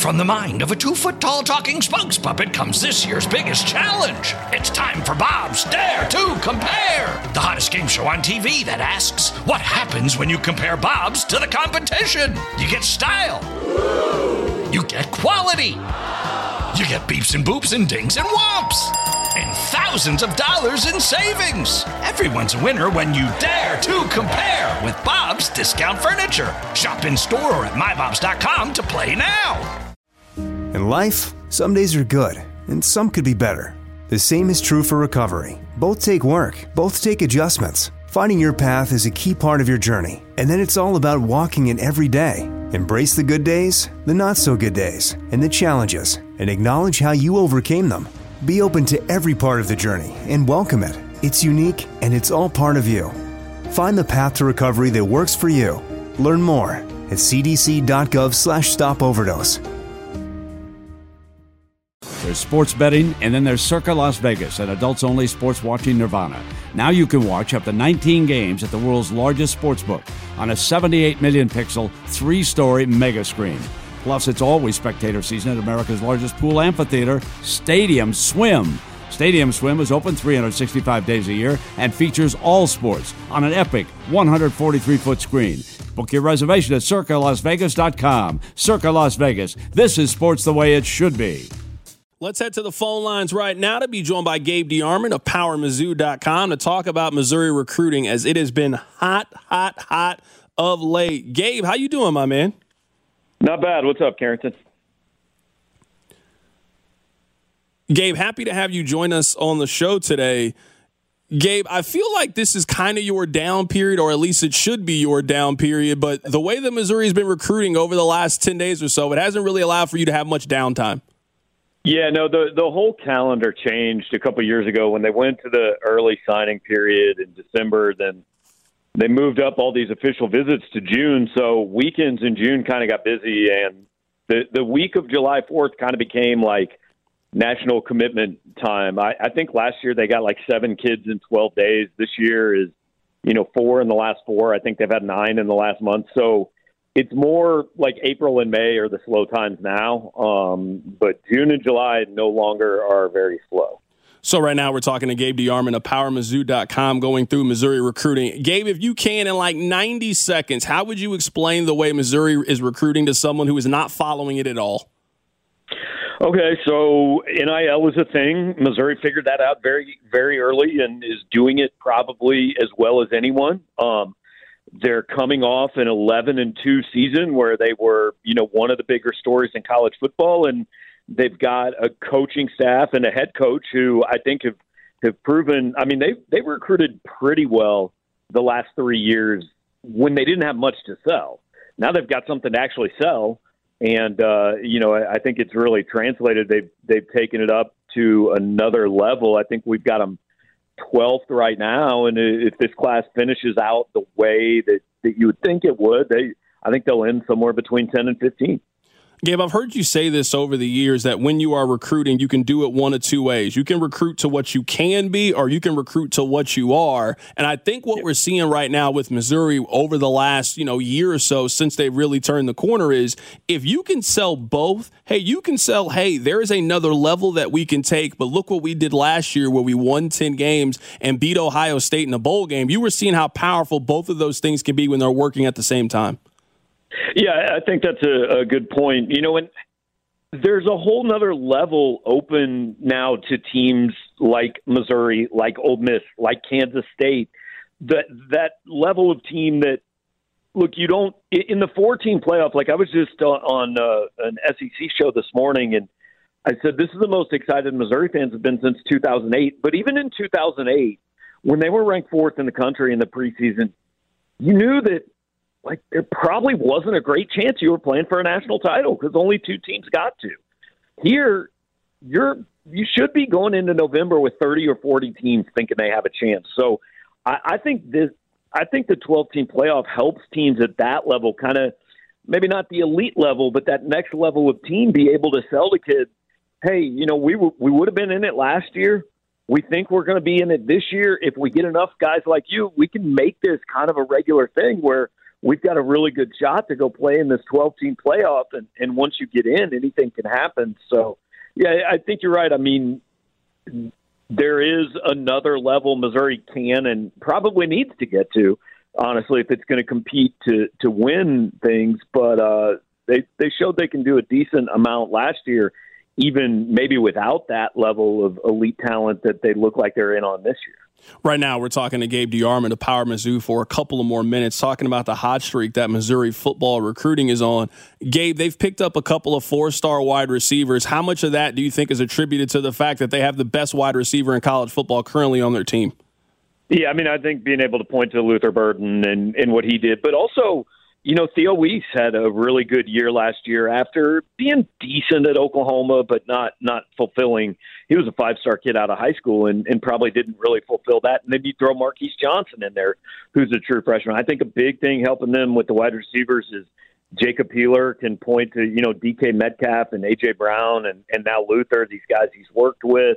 From the mind of a 2-foot-tall talking spokes puppet comes this year's biggest challenge. It's time for Bob's Dare to Compare, the hottest game show on TV that asks, what happens when you compare Bob's to the competition? You get style. You get quality. You get beeps and boops and dings and whomps. And thousands of dollars in savings. Everyone's a winner when you dare to compare with Bob's Discount Furniture. Shop in store or at mybobs.com to play now. In life, some days are good, and some could be better. The same is true for recovery. Both take work, both take adjustments. Finding your path is a key part of your journey, and then it's all about walking it every day. Embrace the good days, the not-so-good days, and the challenges, and acknowledge how you overcame them. Be open to every part of the journey and welcome it. It's unique, and it's all part of you. Find the path to recovery that works for you. Learn more at cdc.gov/stopoverdose. There's sports betting, and then there's Circa Las Vegas, an adults-only sports-watching nirvana. Now you can watch up to 19 games at the world's largest sportsbook on a 78 million-pixel, 3-story mega screen. Plus, it's always spectator season at America's largest pool amphitheater, Stadium Swim. Stadium Swim is open 365 days a year and features all sports on an epic 143-foot screen. Book your reservation at CircaLasVegas.com. Circa Las Vegas. This is sports the way it should be. Let's head to the phone lines right now to be joined by Gabe DeArmond of PowerMizzou.com to talk about Missouri recruiting, as it has been hot of late. Gabe, how you doing, my man? Not bad. What's up, Carrington? Gabe, happy to have you join us on the show today. Gabe, I feel like this is kind of your down period, or at least it should be your down period, but the way that Missouri has been recruiting over the last 10 days or so, it hasn't really allowed for you to have much downtime. Yeah, no, the whole calendar changed a couple years ago when they went to the early signing period in December. Then they moved up all these official visits to June, so weekends in June kind of got busy, and the week of July 4th kind of became like national commitment time. I think last year they got like 7 kids in 12 days. This year is, 4 in the last 4. I think they've had 9 in the last month. So it's more like April and May are the slow times now. But June and July no longer are very slow. So right now we're talking to Gabe DeArmond of PowerMizzou.com going through Missouri recruiting. Gabe, if you can, in like 90 seconds, how would you explain the way Missouri is recruiting to someone who is not following it at all? Okay, so NIL is a thing. Missouri figured that out very, very early and is doing it probably as well as anyone. They're coming off an 11-2 season where they were, one of the bigger stories in college football, and they've got a coaching staff and a head coach who I think have proven. I mean, they recruited pretty well the last 3 years when they didn't have much to sell. Now they've got something to actually sell. And, I think it's really translated. They've taken it up to another level. I think we've got them 12th right now. And if this class finishes out the way that you would think it would, I think they'll end somewhere between 10 and 15. Gabe, I've heard you say this over the years that when you are recruiting, you can do it one of two ways. You can recruit to what you can be, or you can recruit to what you are. And I think what we're seeing right now with Missouri over the last, year or so since they've really turned the corner is if you can sell both, you can sell, there is another level that we can take. But look what we did last year where we won 10 games and beat Ohio State in a bowl game. You were seeing how powerful both of those things can be when they're working at the same time. Yeah, I think that's a good point. And there's a whole nother level open now to teams like Missouri, like Ole Miss, like Kansas State. That level of team that, look, you don't – in the 4-team playoff, like I was just on an SEC show this morning, and I said this is the most excited Missouri fans have been since 2008. But even in 2008, when they were ranked 4th in the country in the preseason, you knew that – like there probably wasn't a great chance you were playing for a national title because only 2 teams got to. Here, you should be going into November with 30 or 40 teams thinking they have a chance. So I think the 12-team playoff helps teams at that level, kind of maybe not the elite level, but that next level of team be able to sell to kids, hey, we would have been in it last year. We think we're going to be in it this year. If we get enough guys like you, we can make this kind of a regular thing where we've got a really good shot to go play in this 12-team playoff. And once you get in, anything can happen. So, yeah, I think you're right. I mean, there is another level Missouri can and probably needs to get to, honestly, if it's going to compete to win things. But they showed they can do a decent amount last year, even maybe without that level of elite talent that they look like they're in on this year. Right now, we're talking to Gabe DeArmond of Power Mizzou for a couple of more minutes, talking about the hot streak that Missouri football recruiting is on. Gabe, they've picked up a couple of 4-star wide receivers. How much of that do you think is attributed to the fact that they have the best wide receiver in college football currently on their team? Yeah, I mean, I think being able to point to Luther Burden and what he did, but also, you know, Theo Weiss had a really good year last year after being decent at Oklahoma, but not fulfilling. He was a 5-star kid out of high school and probably didn't really fulfill that. And then you throw Marquise Johnson in there, who's a true freshman. I think a big thing helping them with the wide receivers is Jacob Peeler can point to, you know, DK Metcalf and A.J. Brown and now Luther, these guys he's worked with.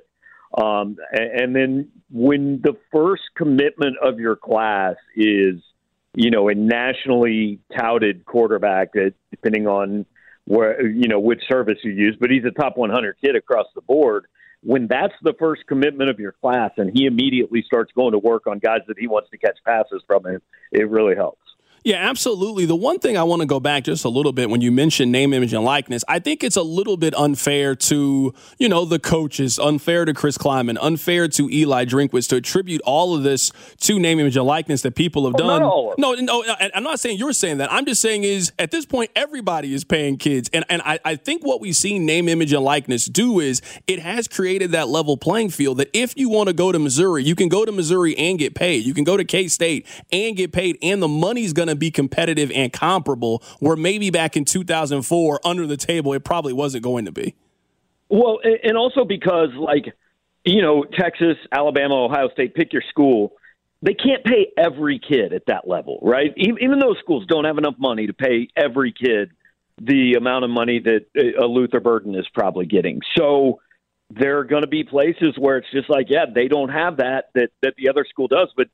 And then when the first commitment of your class is, you know, a nationally touted quarterback, that depending on where, you know, which service you use, but he's a top 100 kid across the board. When that's the first commitment of your class and he immediately starts going to work on guys that he wants to catch passes from him, it really helps. Yeah, absolutely. The one thing I want to go back just a little bit when you mentioned name, image, and likeness, I think it's a little bit unfair to, you know, the coaches, unfair to Chris Kleiman, unfair to Eli Drinkwitz to attribute all of this to name, image, and likeness that people have done. No, I'm not saying you're saying that. I'm just saying is at this point, everybody is paying kids. And I think what we've seen name, image, and likeness do is it has created that level playing field that if you want to go to Missouri, you can go to Missouri and get paid. You can go to K-State and get paid, and the money's going to be competitive and comparable, where maybe back in 2004 under the table it probably wasn't going to be. Well, and also because, like, you know, Texas, Alabama, Ohio State, pick your school, they can't pay every kid at that level, right? Even those schools don't have enough money to pay every kid the amount of money that a Luther Burden is probably getting. So there are going to be places where it's just like, yeah, they don't have that the other school does. But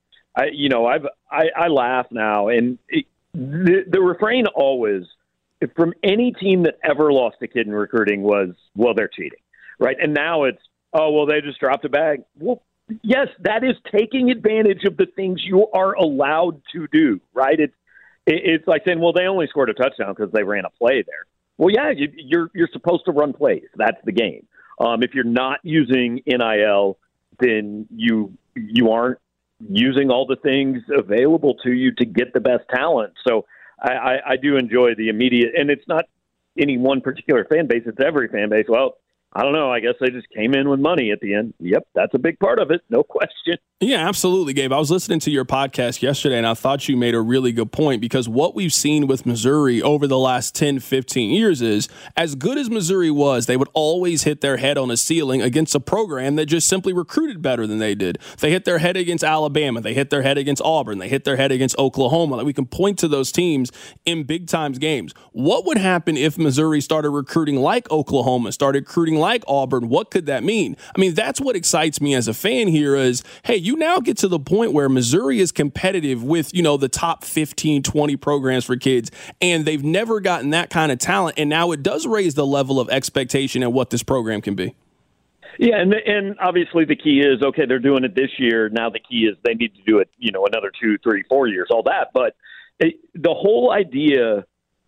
I laugh now, and the refrain always from any team that ever lost a kid in recruiting was, well, they're cheating, right? And now it's, oh, well, they just dropped a bag. Well, yes, that is taking advantage of the things you are allowed to do, right? It's like saying, well, they only scored a touchdown because they ran a play there. Well, yeah, you're supposed to run plays. That's the game. If you're not using NIL, then you aren't using all the things available to you to get the best talent. So I do enjoy the immediate, and it's not any one particular fan base, it's every fan base. Well, I don't know. I guess they just came in with money at the end. Yep, that's a big part of it. No question. Yeah, absolutely, Gabe. I was listening to your podcast yesterday, and I thought you made a really good point, because what we've seen with Missouri over the last 10, 15 years is, as good as Missouri was, they would always hit their head on a ceiling against a program that just simply recruited better than they did. They hit their head against Alabama. They hit their head against Auburn. They hit their head against Oklahoma. Like, we can point to those teams in big-time games. What would happen if Missouri started recruiting like Oklahoma, started recruiting like Auburn? What could that mean? I mean, that's what excites me as a fan here is, hey, you now get to the point where Missouri is competitive with, you know, the top 15, 20 programs for kids, and they've never gotten that kind of talent, and now it does raise the level of expectation and what this program can be. Yeah, and obviously the key is, okay, they're doing it this year. Now the key is they need to do it, you know, another 2, 3, 4 years, all that. But the whole idea,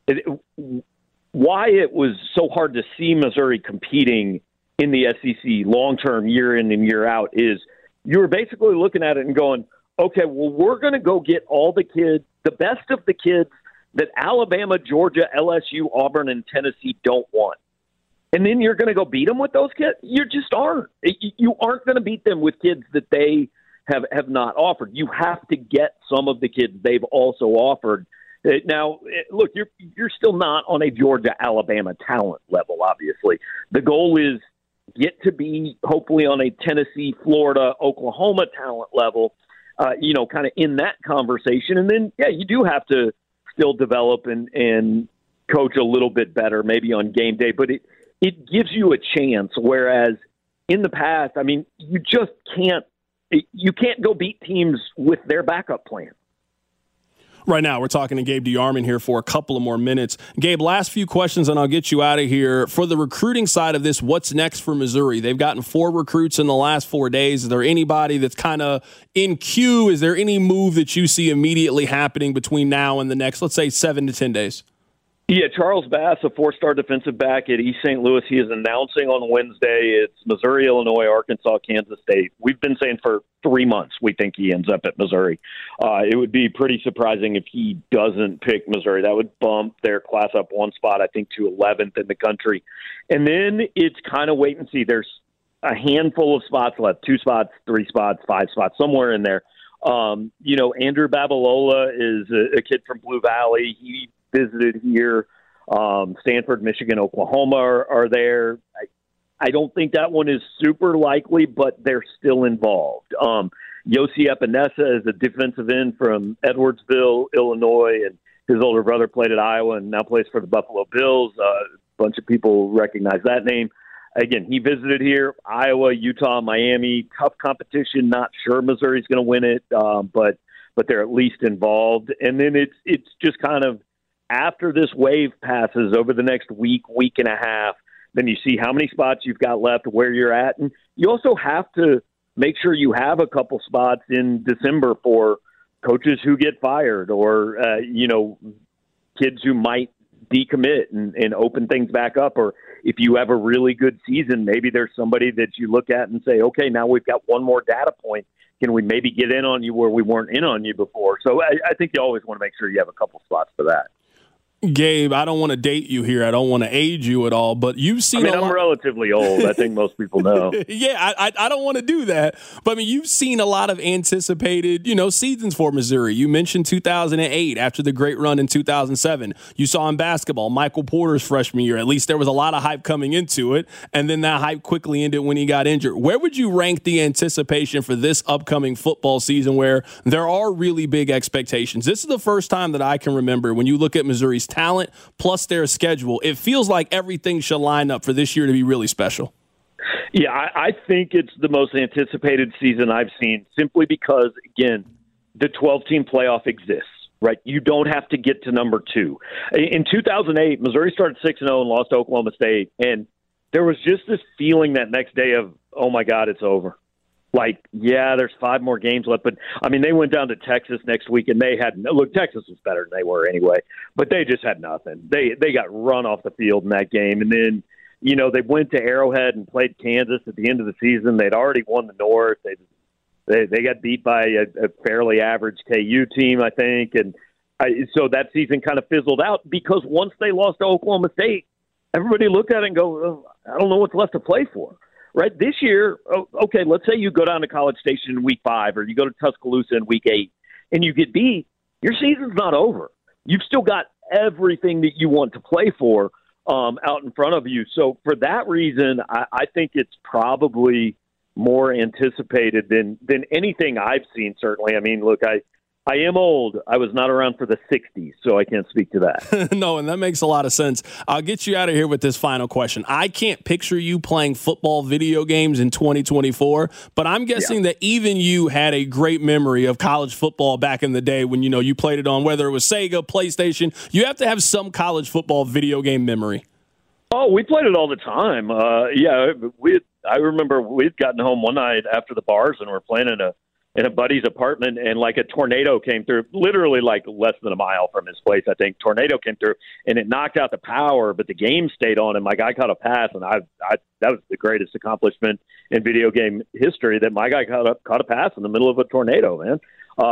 why it was so hard to see Missouri competing in the SEC long-term, year in and year out, is you were basically looking at it and going, okay, well, we're going to go get all the kids, the best of the kids that Alabama, Georgia, LSU, Auburn, and Tennessee don't want. And then you're going to go beat them with those kids? You just aren't. You aren't going to beat them with kids that they have not offered. You have to get some of the kids they've also offered. Now, look, you're still not on a Georgia, Alabama talent level, obviously. The goal is get to be hopefully on a Tennessee, Florida, Oklahoma talent level, you know, kind of in that conversation. And then, yeah, you do have to still develop and coach a little bit better, maybe on game day, but it gives you a chance. Whereas in the past, I mean, you just can't go beat teams with their backup plan. Right now, we're talking to Gabe DeArmond here for a couple of more minutes. Gabe, last few questions, and I'll get you out of here. For the recruiting side of this, what's next for Missouri? They've gotten 4 recruits in the last 4 days. Is there anybody that's kind of in queue? Is there any move that you see immediately happening between now and the next, let's say, 7 to 10 days? Yeah, Charles Bass, a 4-star defensive back at East St. Louis. He is announcing on Wednesday it's Missouri, Illinois, Arkansas, Kansas State. We've been saying for 3 months we think he ends up at Missouri. It would be pretty surprising if he doesn't pick Missouri. That would bump their class up 1 spot, I think, to 11th in the country. And then it's kind of wait and see. There's a handful of spots left, 2 spots, 3 spots, 5 spots, somewhere in there. Andrew Babalola is a kid from Blue Valley. He visited here. Stanford, Michigan, Oklahoma are there. I don't think that one is super likely, but they're still involved. Yossi Epinesa is a defensive end from Edwardsville, Illinois, and his older brother played at Iowa and now plays for the Buffalo Bills. A bunch of people recognize that name. Again, he visited here, Iowa, Utah, Miami. Tough competition. Not sure Missouri's going to win it, but they're at least involved. And then it's just kind of, after this wave passes over the next week and a half, then you see how many spots you've got left, where you're at. And you also have to make sure you have a couple spots in December for coaches who get fired or, kids who might decommit and open things back up. Or if you have a really good season, maybe there's somebody that you look at and say, okay, now we've got one more data point. Can we maybe get in on you where we weren't in on you before? So I think you always want to make sure you have a couple spots for that. Gabe, I don't want to date you here. I don't want to age you at all, but you've seen I'm relatively old. I think most people know. Yeah, I don't want to do that. But, you've seen a lot of anticipated, seasons for Missouri. You mentioned 2008 after the great run in 2007. You saw in basketball, Michael Porter's freshman year. At least there was a lot of hype coming into it, and then that hype quickly ended when he got injured. Where would you rank the anticipation for this upcoming football season where there are really big expectations? This is the first time that I can remember when you look at Missouri's talent plus their schedule, it feels like everything should line up for this year to be really special. Yeah, I think it's the most anticipated season I've seen simply because, again, the 12-team playoff exists, right? You don't have to get to number 2. In 2008, Missouri started 6-0 and lost to Oklahoma State, and there was just this feeling that next day of, oh, my God, it's over. Like, yeah, there's 5 more games left, but they went down to Texas next week, and they had Texas was better than they were anyway, but they just had nothing. They got run off the field in that game, and then they went to Arrowhead and played Kansas at the end of the season. They'd already won the North. They got beat by a fairly average KU team, I think, and so that season kind of fizzled out because once they lost to Oklahoma State, everybody looked at it and go, oh, I don't know what's left to play for. Right, this year, okay, let's say you go down to College Station in week 5 or you go to Tuscaloosa in week 8 and you get beat, your season's not over. You've still got everything that you want to play for out in front of you. So for that reason, I think it's probably more anticipated than anything I've seen, certainly. Look, I am old. I was not around for the 60s, so I can't speak to that. No, and that makes a lot of sense. I'll get you out of here with this final question. I can't picture you playing football video games in 2024, but I'm guessing that even you had a great memory of college football back in the day when, you played it on whether it was Sega, PlayStation. You have to have some college football video game memory. Oh, we played it all the time. I remember we'd gotten home one night after the bars and we're playing in a buddy's apartment, and like a tornado came through, literally like less than a mile from his place, I think. Tornado came through, and it knocked out the power, but the game stayed on, and my guy caught a pass, and that was the greatest accomplishment in video game history, that my guy caught a pass in the middle of a tornado, man.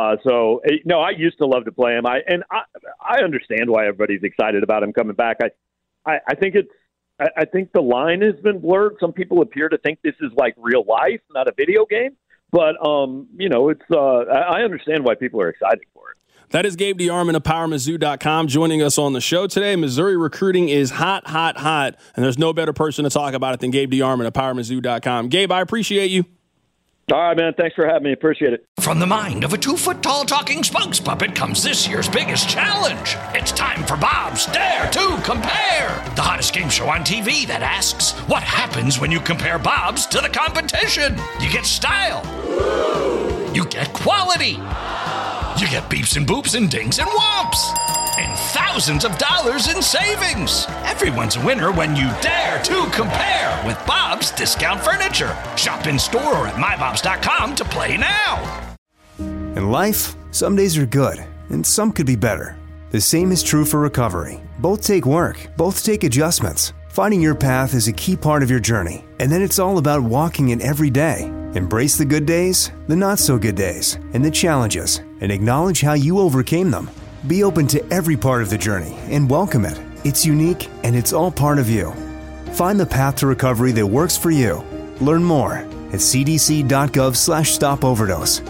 I used to love to play him. I understand why everybody's excited about him coming back. I think the line has been blurred. Some people appear to think this is like real life, not a video game. But, it's I understand why people are excited for it. That is Gabe DeArmond of PowerMizzou.com joining us on the show today. Missouri recruiting is hot, hot, hot, and there's no better person to talk about it than Gabe DeArmond of PowerMizzou.com. Gabe, I appreciate you. All right, man. Thanks for having me. Appreciate it. From the mind of a 2-foot-tall talking spokes puppet comes this year's biggest challenge. It's time for Bob's Dare to Compare, the hottest game show on TV that asks, what happens when you compare Bob's to the competition? You get style. You get quality. You get beeps and boops and dings and whomps. And thousands of dollars in savings. Everyone's a winner when you dare to compare with Bob's Discount Furniture. Shop in store or at mybobs.com to play now. In life, some days are good, and some could be better. The same is true for recovery. Both take work, both take adjustments. Finding your path is a key part of your journey, and then it's all about walking it every day. Embrace the good days, the not-so-good days, and the challenges, and acknowledge how you overcame them. Be open to every part of the journey and welcome it. It's unique, and it's all part of you. Find the path to recovery that works for you. Learn more at cdc.gov/stopoverdose.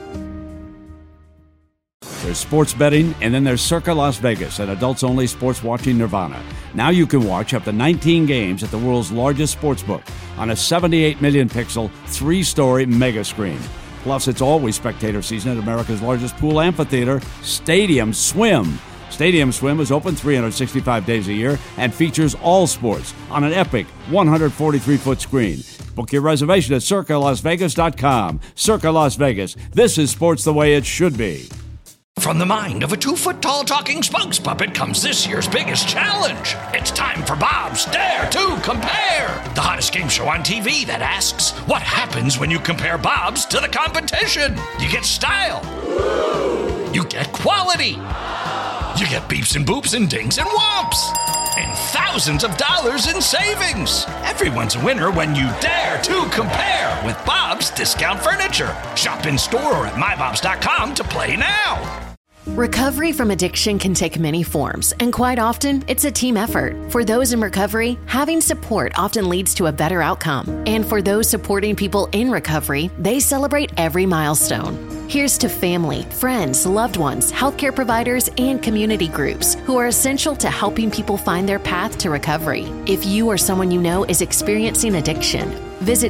There's sports betting, and then there's Circa Las Vegas, an adults-only sports watching nirvana. Now you can watch up to 19 games at the world's largest sportsbook on a 78 million pixel, 3-story mega screen. Plus, it's always spectator season at America's largest pool amphitheater, Stadium Swim. Stadium Swim is open 365 days a year and features all sports on an epic 143-foot screen. Book your reservation at CircaLasVegas.com. Circa Las Vegas. This is sports the way it should be. From the mind of a 2-foot-tall talking spokes puppet comes this year's biggest challenge. It's time for Bob's Dare to Compare, the hottest game show on TV that asks, what happens when you compare Bob's to the competition? You get style. You get quality. You get beeps and boops and dings and whomps. And thousands of dollars in savings. Everyone's a winner when you dare to compare with Bob's Discount Furniture. Shop in store or at mybobs.com to play now. Recovery from addiction can take many forms, and quite often, it's a team effort. For those in recovery, having support often leads to a better outcome. And for those supporting people in recovery, they celebrate every milestone. Here's to family, friends, loved ones, healthcare providers, and community groups who are essential to helping people find their path to recovery. If you or someone you know is experiencing addiction, visit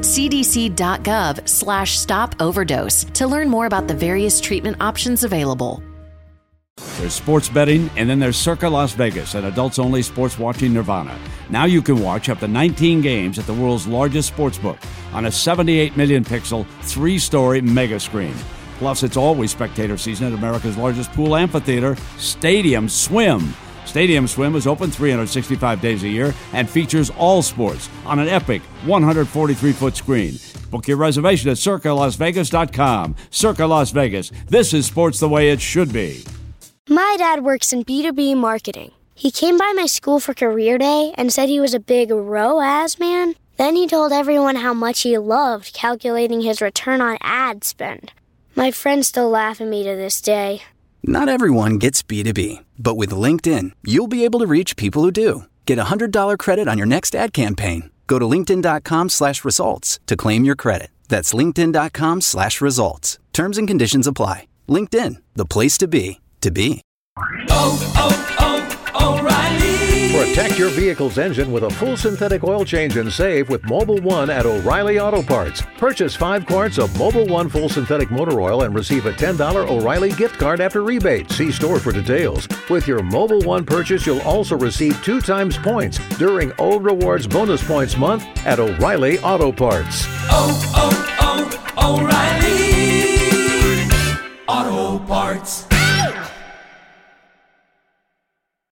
cdc.gov/stopoverdose to learn more about the various treatment options available. There's sports betting, and then there's Circa Las Vegas, an adults-only sports watching nirvana. Now you can watch up to 19 games at the world's largest sportsbook on a 78 million pixel, 3-story mega screen. Plus, it's always spectator season at America's largest pool amphitheater, Stadium Swim. Stadium Swim is open 365 days a year and features all sports on an epic 143-foot screen. Book your reservation at CircaLasVegas.com. Circa Las Vegas. This is sports the way it should be. My dad works in B2B marketing. He came by my school for career day and said he was a big ROAS man. Then he told everyone how much he loved calculating his return on ad spend. My friends still laugh at me to this day. Not everyone gets B2B, but with LinkedIn, you'll be able to reach people who do. Get a $100 credit on your next ad campaign. Go to linkedin.com/results to claim your credit. That's linkedin.com/results. Terms and conditions apply. LinkedIn, the place to be, to be. O'Reilly. Protect your vehicle's engine with a full synthetic oil change and save with Mobil 1 at O'Reilly Auto Parts. Purchase 5 quarts of Mobil 1 full synthetic motor oil and receive a $10 O'Reilly gift card after rebate. See store for details. With your Mobil 1 purchase, you'll also receive 2 times points during O Rewards Bonus Points Month at O'Reilly Auto Parts. O'Reilly Auto Parts.